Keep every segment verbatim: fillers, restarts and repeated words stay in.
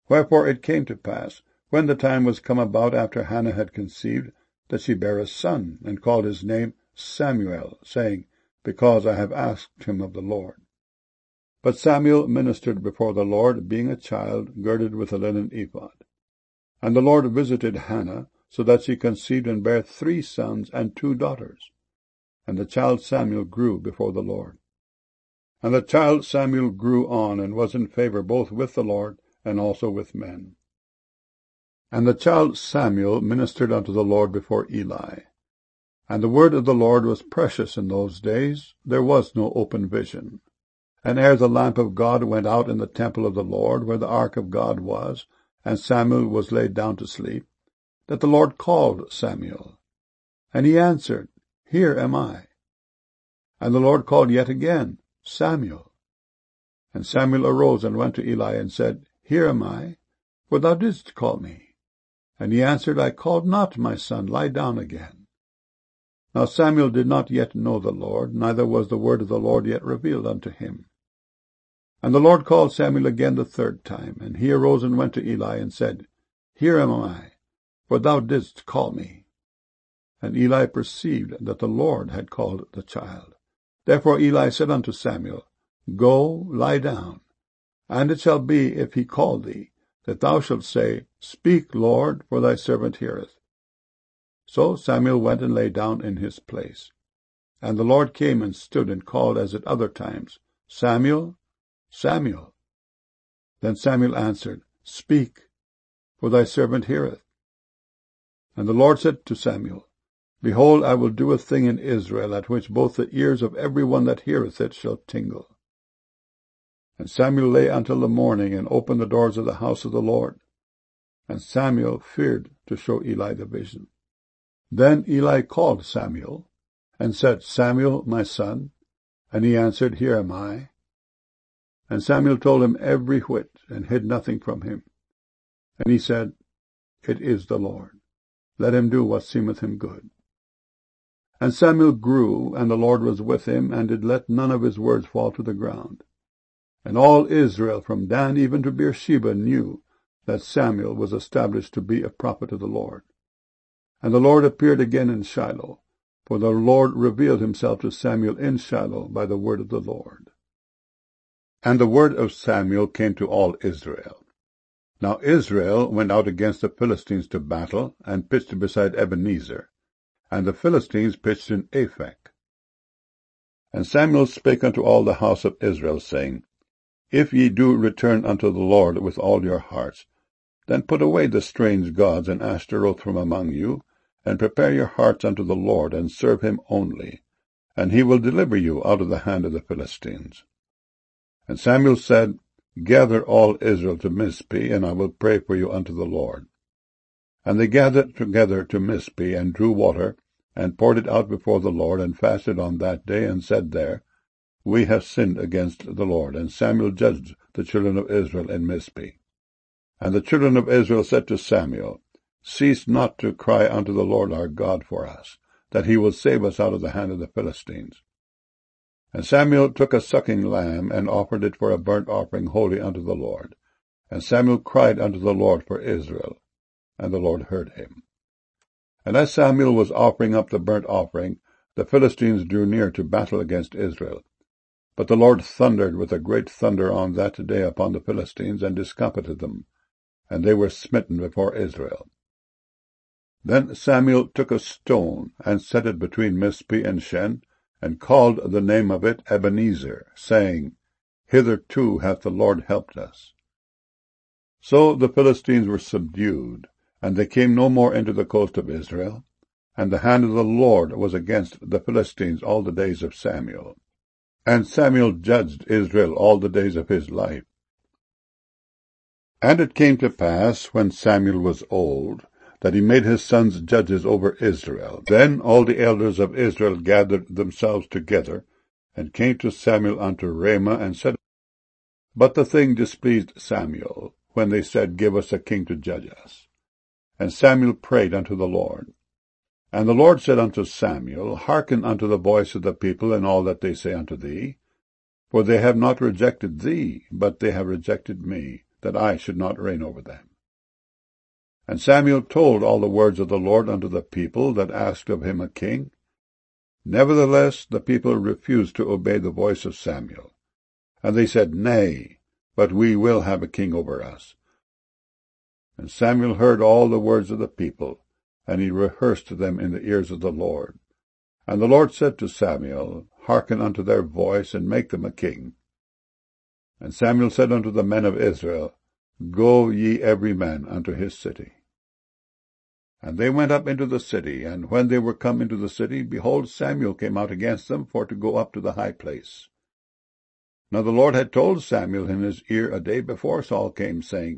Wherefore it came to pass, when the time was come about after Hannah had conceived, that she bare a son, and called his name Samuel, saying, Because I have asked him of the Lord. But Samuel ministered before the Lord, being a child, girded with a linen ephod. And the Lord visited Hannah, so that she conceived and bare three sons and two daughters. And the child Samuel grew before the Lord. And the child Samuel grew on, and was in favor both with the Lord and also with men. And the child Samuel ministered unto the Lord before Eli. And the word of the Lord was precious in those days, there was no open vision. And ere the lamp of God went out in the temple of the Lord, where the ark of God was, and Samuel was laid down to sleep, that the Lord called Samuel. And he answered, Here am I. And the Lord called yet again, Samuel. And Samuel arose and went to Eli and said, Here am I, for thou didst call me. And he answered, I called not, my son, lie down again. Now Samuel did not yet know the Lord, neither was the word of the Lord yet revealed unto him. And the Lord called Samuel again the third time, and he arose and went to Eli and said, Here am I, for thou didst call me. And Eli perceived that the Lord had called the child. Therefore Eli said unto Samuel, Go, lie down, and it shall be, if he call thee, that thou shalt say, Speak, Lord, for thy servant heareth. So Samuel went and lay down in his place. And the Lord came and stood and called as at other times, Samuel, Samuel. Then Samuel answered, Speak, for thy servant heareth. And the Lord said to Samuel, Behold, I will do a thing in Israel, at which both the ears of every one that heareth it shall tingle. And Samuel lay until the morning, and opened the doors of the house of the Lord. And Samuel feared to show Eli the vision. Then Eli called Samuel, and said, Samuel, my son. And he answered, Here am I. And Samuel told him every whit, and hid nothing from him. And he said, It is the Lord. Let him do what seemeth him good. And Samuel grew, and the Lord was with him, and did let none of his words fall to the ground. And all Israel from Dan even to Beersheba knew that Samuel was established to be a prophet of the Lord. And the Lord appeared again in Shiloh, for the Lord revealed himself to Samuel in Shiloh by the word of the Lord. And the word of Samuel came to all Israel. Now Israel went out against the Philistines to battle, and pitched beside Ebenezer, and the Philistines pitched in Aphek. And Samuel spake unto all the house of Israel, saying, If ye do return unto the Lord with all your hearts, then put away the strange gods and Ashtaroth from among you, and prepare your hearts unto the Lord, and serve him only, and he will deliver you out of the hand of the Philistines. And Samuel said, Gather all Israel to Mizpeh, and I will pray for you unto the Lord. And they gathered together to Mizpeh, and drew water, and poured it out before the Lord, and fasted on that day, and said there, We have sinned against the Lord. And Samuel judged the children of Israel in Mizpeh. And the children of Israel said to Samuel, Cease not to cry unto the Lord our God for us, that he will save us out of the hand of the Philistines. And Samuel took a sucking lamb, and offered it for a burnt offering holy unto the Lord. And Samuel cried unto the Lord for Israel, and the Lord heard him. And as Samuel was offering up the burnt offering, the Philistines drew near to battle against Israel. But the Lord thundered with a great thunder on that day upon the Philistines, and discomfited them, and they were smitten before Israel. Then Samuel took a stone, and set it between Mizpeh and Shen, and called the name of it Ebenezer, saying, Hitherto hath the Lord helped us. So the Philistines were subdued, and they came no more into the coast of Israel, and the hand of the Lord was against the Philistines all the days of Samuel. And Samuel judged Israel all the days of his life. And it came to pass, when Samuel was old, that he made his sons judges over Israel. Then all the elders of Israel gathered themselves together, and came to Samuel unto Ramah, and said, But the thing displeased Samuel, when they said, Give us a king to judge us. And Samuel prayed unto the Lord. And the Lord said unto Samuel, Hearken unto the voice of the people in all that they say unto thee, for they have not rejected thee, but they have rejected me, that I should not reign over them. And Samuel told all the words of the Lord unto the people that asked of him a king. Nevertheless the people refused to obey the voice of Samuel. And they said, Nay, but we will have a king over us. And Samuel heard all the words of the people, and he rehearsed them in the ears of the Lord. And the Lord said to Samuel, Hearken unto their voice, and make them a king. And Samuel said unto the men of Israel, Go ye every man unto his city. And they went up into the city, and when they were come into the city, behold, Samuel came out against them for to go up to the high place. Now the Lord had told Samuel in his ear a day before Saul came, saying,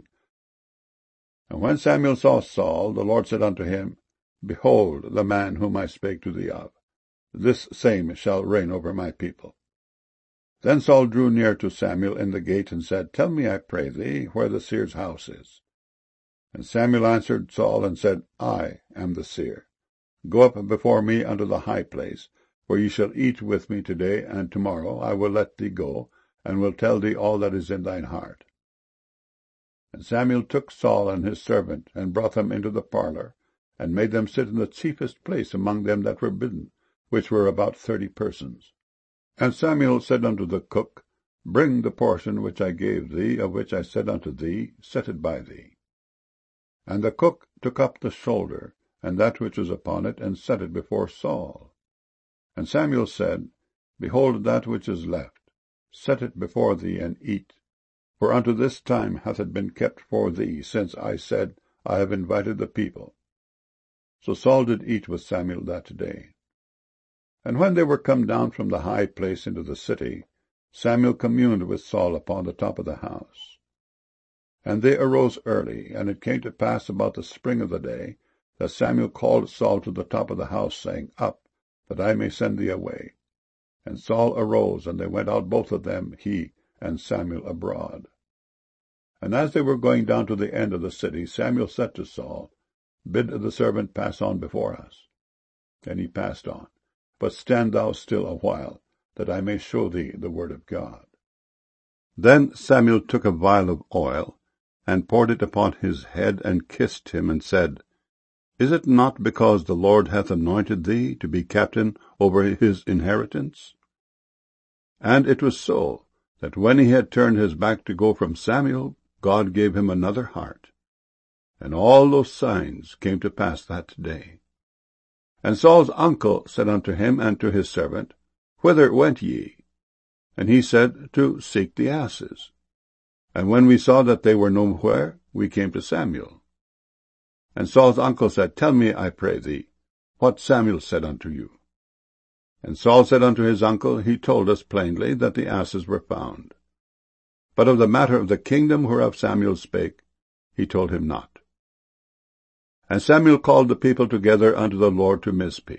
And when Samuel saw Saul, the Lord said unto him, Behold, the man whom I spake to thee of, this same shall reign over my people. Then Saul drew near to Samuel in the gate, and said, Tell me, I pray thee, where the seer's house is. And Samuel answered Saul, and said, I am the seer. Go up before me unto the high place, where ye shall eat with me today, and tomorrow I will let thee go, and will tell thee all that is in thine heart. And Samuel took Saul and his servant, and brought them into the parlour, and made them sit in the chiefest place among them that were bidden, which were about thirty persons. And Samuel said unto the cook, Bring the portion which I gave thee, of which I said unto thee, Set it by thee. And the cook took up the shoulder, and that which was upon it, and set it before Saul. And Samuel said, Behold that which is left, set it before thee, and eat. For unto this time hath it been kept for thee, since I said, I have invited the people. So Saul did eat with Samuel that day. And when they were come down from the high place into the city, Samuel communed with Saul upon the top of the house. And they arose early, and it came to pass about the spring of the day, that Samuel called Saul to the top of the house, saying, Up, that I may send thee away. And Saul arose, and they went out both of them, he and Samuel, abroad. And as they were going down to the end of the city, Samuel said to Saul, Bid the servant pass on before us. And he passed on. But stand thou still a while, that I may show thee the word of God. Then Samuel took a vial of oil, and poured it upon his head, and kissed him, and said, Is it not because the Lord hath anointed thee to be captain over his inheritance? And it was so, that when he had turned his back to go from Samuel, God gave him another heart. And all those signs came to pass that day. And Saul's uncle said unto him and to his servant, Whither went ye? And he said, To seek the asses. And when we saw that they were nowhere, we came to Samuel. And Saul's uncle said, Tell me, I pray thee, what Samuel said unto you. And Saul said unto his uncle, He told us plainly that the asses were found. But of the matter of the kingdom whereof Samuel spake, he told him not. And Samuel called the people together unto the Lord to Mizpeh.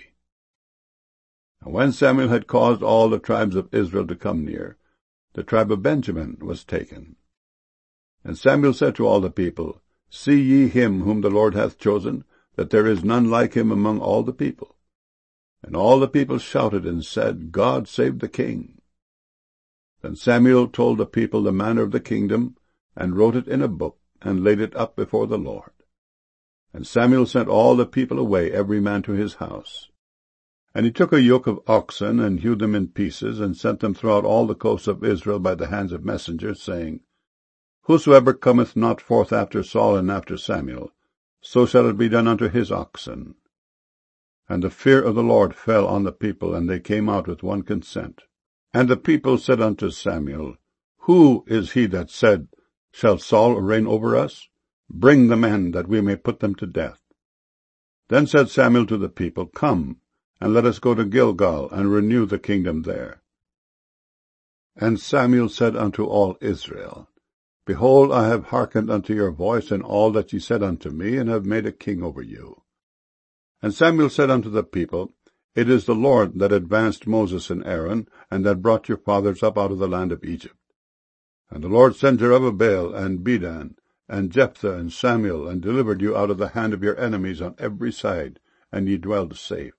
And when Samuel had caused all the tribes of Israel to come near, the tribe of Benjamin was taken. And Samuel said to all the people, See ye him whom the Lord hath chosen, that there is none like him among all the people. And all the people shouted and said, God save the king. Then Samuel told the people the manner of the kingdom, and wrote it in a book, and laid it up before the Lord. And Samuel sent all the people away, every man to his house. And he took a yoke of oxen, and hewed them in pieces, and sent them throughout all the coasts of Israel by the hands of messengers, saying, Whosoever cometh not forth after Saul and after Samuel, so shall it be done unto his oxen. And the fear of the Lord fell on the people, and they came out with one consent. And the people said unto Samuel, Who is he that said, Shall Saul reign over us? Bring the men, that we may put them to death. Then said Samuel to the people, Come, and let us go to Gilgal, and renew the kingdom there. And Samuel said unto all Israel, Behold, I have hearkened unto your voice in all that ye said unto me, and have made a king over you. And Samuel said unto the people, It is the Lord that advanced Moses and Aaron, and that brought your fathers up out of the land of Egypt. And the Lord sent Jerubbaal and Bedan, and Jephthah and Samuel, and delivered you out of the hand of your enemies on every side, and ye dwelled safe.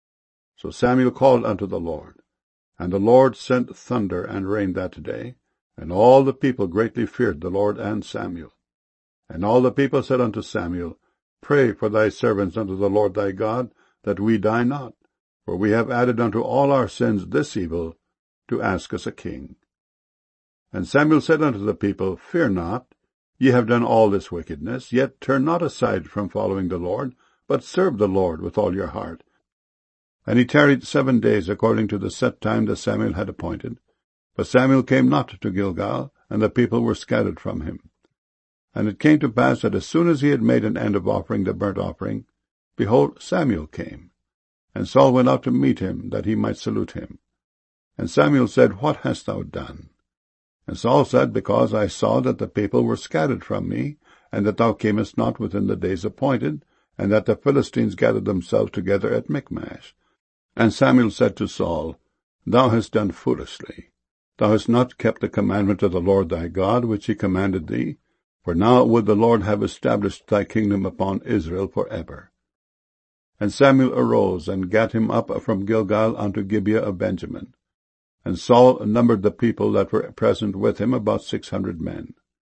So Samuel called unto the Lord, and the Lord sent thunder and rain that day, And all the people greatly feared the Lord and Samuel. And all the people said unto Samuel, Pray for thy servants unto the Lord thy God, that we die not, for we have added unto all our sins this evil, to ask us a king. And Samuel said unto the people, Fear not, ye have done all this wickedness, yet turn not aside from following the Lord, but serve the Lord with all your heart. And he tarried seven days according to the set time that Samuel had appointed. But Samuel came not to Gilgal, and the people were scattered from him. And it came to pass that as soon as he had made an end of offering the burnt offering, behold, Samuel came. And Saul went out to meet him, that he might salute him. And Samuel said, What hast thou done? And Saul said, Because I saw that the people were scattered from me, and that thou camest not within the days appointed, and that the Philistines gathered themselves together at Michmash. And Samuel said to Saul, Thou hast done foolishly. Thou hast not kept the commandment of the Lord thy God, which he commanded thee, for now would the Lord have established thy kingdom upon Israel for ever. And Samuel arose, and gat him up from Gilgal unto Gibeah of Benjamin. And Saul numbered the people that were present with him about six hundred men.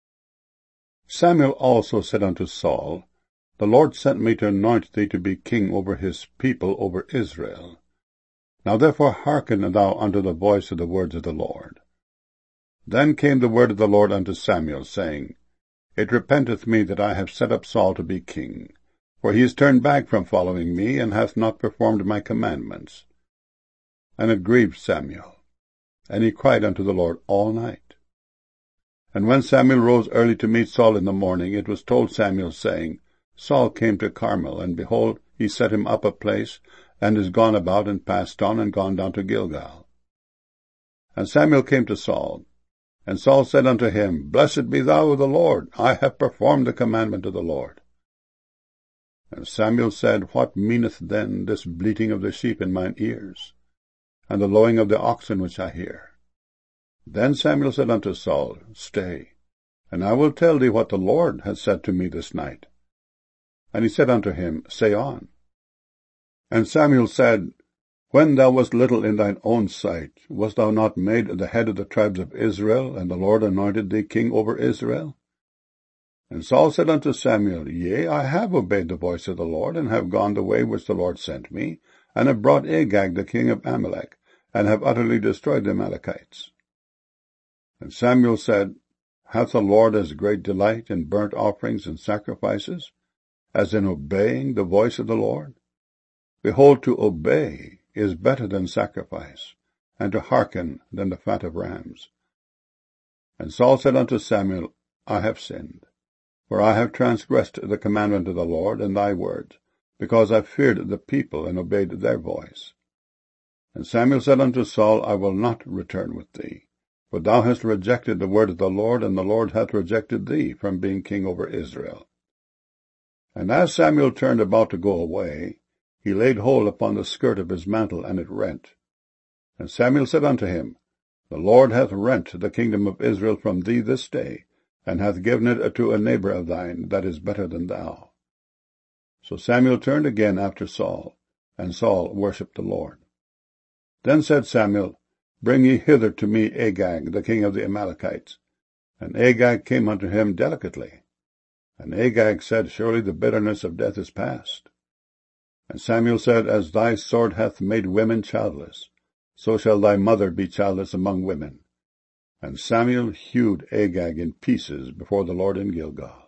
Samuel also said unto Saul, The Lord sent me to anoint thee to be king over his people, over Israel. Now therefore hearken thou unto the voice of the words of the Lord. Then came the word of the Lord unto Samuel, saying, It repenteth me that I have set up Saul to be king, for he is turned back from following me, and hath not performed my commandments. And it grieved Samuel, and he cried unto the Lord all night. And when Samuel rose early to meet Saul in the morning, it was told Samuel, saying, Saul came to Carmel, and behold, he set him up a place, and is gone about, and passed on, and gone down to Gilgal. And Samuel came to Saul, and Saul said unto him, Blessed be thou of the Lord, I have performed the commandment of the Lord. And Samuel said, What meaneth then this bleating of the sheep in mine ears, and the lowing of the oxen which I hear? Then Samuel said unto Saul, Stay, and I will tell thee what the Lord hath said to me this night. And he said unto him, Say on. And Samuel said, When thou wast little in thine own sight, wast thou not made the head of the tribes of Israel, and the Lord anointed thee king over Israel? And Saul said unto Samuel, Yea, I have obeyed the voice of the Lord, and have gone the way which the Lord sent me, and have brought Agag the king of Amalek, and have utterly destroyed the Amalekites. And Samuel said, Hath the Lord as great delight in burnt offerings and sacrifices, as in obeying the voice of the Lord? Behold, to obey is better than sacrifice, and to hearken than the fat of rams. And Saul said unto Samuel, I have sinned, for I have transgressed the commandment of the Lord and thy words, because I feared the people and obeyed their voice. And Samuel said unto Saul, I will not return with thee, for thou hast rejected the word of the Lord, and the Lord hath rejected thee from being king over Israel. And as Samuel turned about to go away, he laid hold upon the skirt of his mantle, and it rent. And Samuel said unto him, The Lord hath rent the kingdom of Israel from thee this day, and hath given it to a neighbor of thine that is better than thou. So Samuel turned again after Saul, and Saul worshipped the Lord. Then said Samuel, Bring ye hither to me Agag, the king of the Amalekites. And Agag came unto him delicately. And Agag said, Surely the bitterness of death is past. And Samuel said, As thy sword hath made women childless, so shall thy mother be childless among women. And Samuel hewed Agag in pieces before the Lord in Gilgal.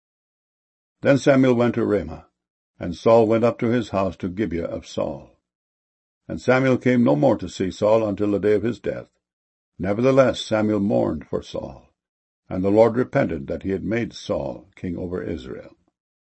Then Samuel went to Ramah, and Saul went up to his house to Gibeah of Saul. And Samuel came no more to see Saul until the day of his death. Nevertheless Samuel mourned for Saul, and the Lord repented that he had made Saul king over Israel.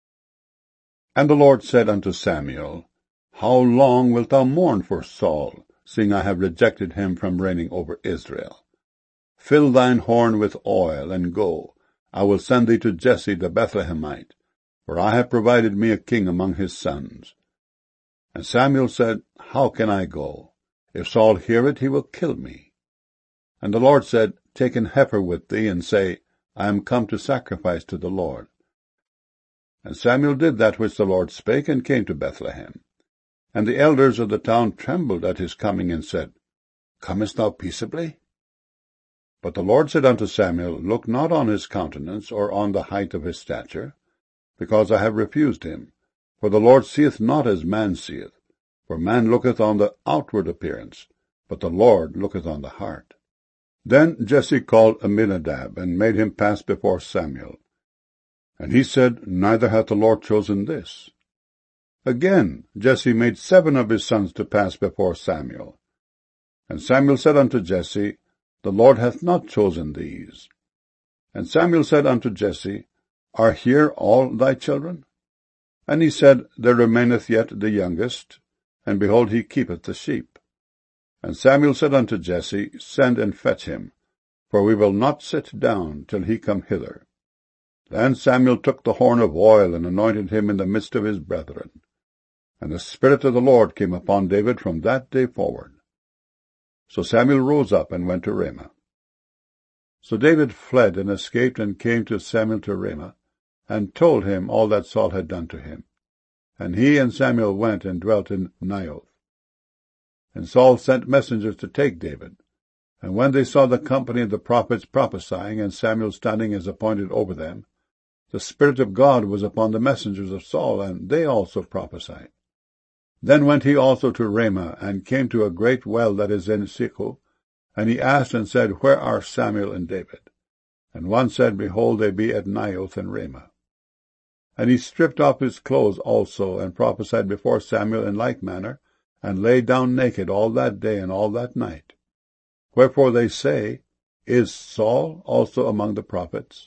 And the Lord said unto Samuel, How long wilt thou mourn for Saul, seeing I have rejected him from reigning over Israel? Fill thine horn with oil, and go. I will send thee to Jesse the Bethlehemite, for I have provided me a king among his sons. And Samuel said, How can I go? If Saul hear it, he will kill me. And the Lord said, Take an heifer with thee, and say, I am come to sacrifice to the Lord. And Samuel did that which the Lord spake, and came to Bethlehem. And the elders of the town trembled at his coming, and said, Comest thou peaceably? But the Lord said unto Samuel, Look not on his countenance, or on the height of his stature, because I have refused him. For the Lord seeth not as man seeth. For man looketh on the outward appearance, but the Lord looketh on the heart. Then Jesse called Aminadab, and made him pass before Samuel. And he said, Neither hath the Lord chosen this. Again Jesse made seven of his sons to pass before Samuel. And Samuel said unto Jesse, The Lord hath not chosen these. And Samuel said unto Jesse, Are here all thy children? And he said, There remaineth yet the youngest, and behold, he keepeth the sheep. And Samuel said unto Jesse, Send and fetch him, for we will not sit down till he come hither. Then Samuel took the horn of oil, and anointed him in the midst of his brethren. And the Spirit of the Lord came upon David from that day forward. So Samuel rose up and went to Ramah. So David fled and escaped, and came to Samuel to Ramah, and told him all that Saul had done to him. And he and Samuel went and dwelt in Naioth. And Saul sent messengers to take David. And when they saw the company of the prophets prophesying, and Samuel standing as appointed over them, the Spirit of God was upon the messengers of Saul, and they also prophesied. Then went he also to Ramah, and came to a great well that is in Sechu. And he asked and said, Where are Samuel and David? And one said, Behold, they be at Naioth and Ramah. And he stripped off his clothes also, and prophesied before Samuel in like manner, and lay down naked all that day and all that night. Wherefore they say, Is Saul also among the prophets?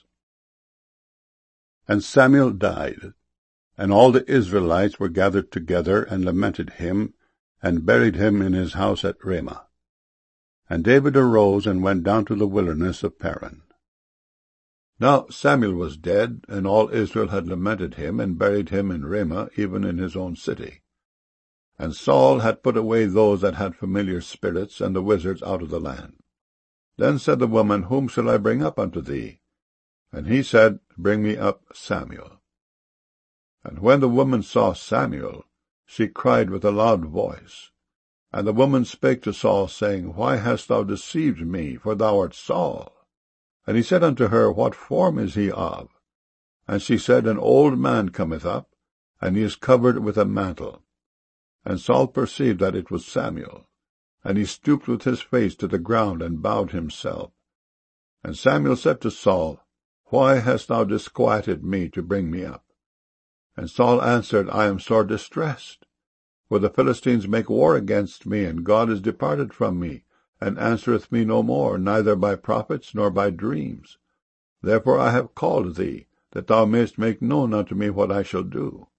And Samuel died, and all the Israelites were gathered together, and lamented him, and buried him in his house at Ramah. And David arose and went down to the wilderness of Paran. Now Samuel was dead, and all Israel had lamented him, and buried him in Ramah, even in his own city. And Saul had put away those that had familiar spirits, and the wizards out of the land. Then said the woman, Whom shall I bring up unto thee? And he said, Bring me up Samuel. And when the woman saw Samuel, she cried with a loud voice. And the woman spake to Saul, saying, Why hast thou deceived me? For thou art Saul. And he said unto her, What form is he of? And she said, An old man cometh up, and he is covered with a mantle. And Saul perceived that it was Samuel. And he stooped with his face to the ground, and bowed himself. And Samuel said to Saul, Why hast thou disquieted me to bring me up? And Saul answered, I am sore distressed. For the Philistines make war against me, and God is departed from me, and answereth me no more, neither by prophets nor by dreams. Therefore I have called thee, that thou mayest make known unto me what I shall do.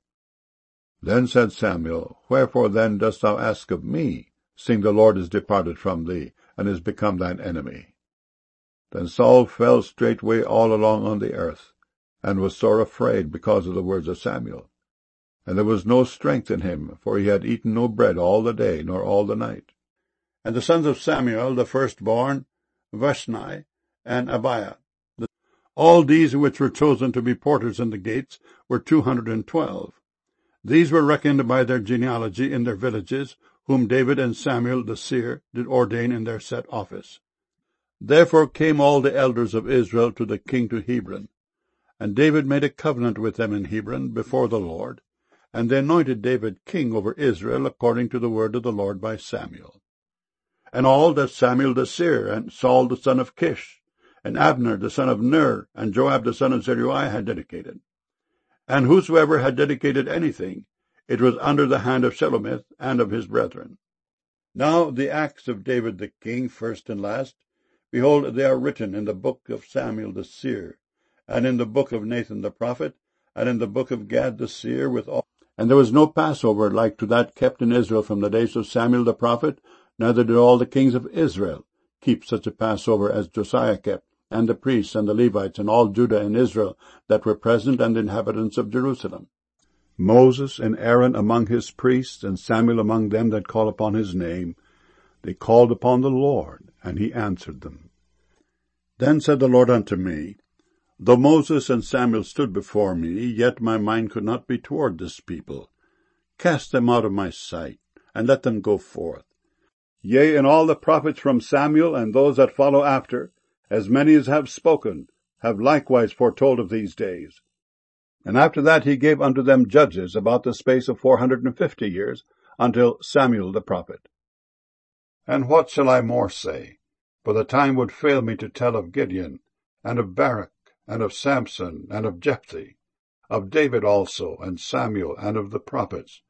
Then said Samuel, Wherefore then dost thou ask of me, seeing the Lord is departed from thee, and is become thine enemy? Then Saul fell straightway all along on the earth, and was sore afraid because of the words of Samuel. And there was no strength in him, for he had eaten no bread all the day, nor all the night. And the sons of Samuel, the firstborn, Vashni, and Abiah. All these which were chosen to be porters in the gates were two hundred and twelve. These were reckoned by their genealogy in their villages, whom David and Samuel the seer did ordain in their set office. Therefore came all the elders of Israel to the king to Hebron. And David made a covenant with them in Hebron before the Lord, and they anointed David king over Israel according to the word of the Lord by Samuel. And all that Samuel the seer, and Saul the son of Kish, and Abner the son of Ner, and Joab the son of Zeruiah had dedicated. And whosoever had dedicated anything, it was under the hand of Shelomith and of his brethren. Now the acts of David the king, first and last, behold, they are written in the book of Samuel the seer, and in the book of Nathan the prophet, and in the book of Gad the seer, with all. And there was no Passover like to that kept in Israel from the days of Samuel the prophet, neither did all the kings of Israel keep such a Passover as Josiah kept, and the priests and the Levites and all Judah and Israel that were present, and the inhabitants of Jerusalem. Moses and Aaron among his priests, and Samuel among them that call upon his name, they called upon the Lord, and he answered them. Then said the Lord unto me, Though Moses and Samuel stood before me, yet my mind could not be toward this people. Cast them out of my sight, and let them go forth. Yea, and all the prophets from Samuel and those that follow after, as many as have spoken, have likewise foretold of these days. And after that he gave unto them judges about the space of four hundred and fifty years, until Samuel the prophet. And what shall I more say? For the time would fail me to tell of Gideon, and of Barak, and of Samson, and of Jephthah, of David also, and Samuel, and of the prophets,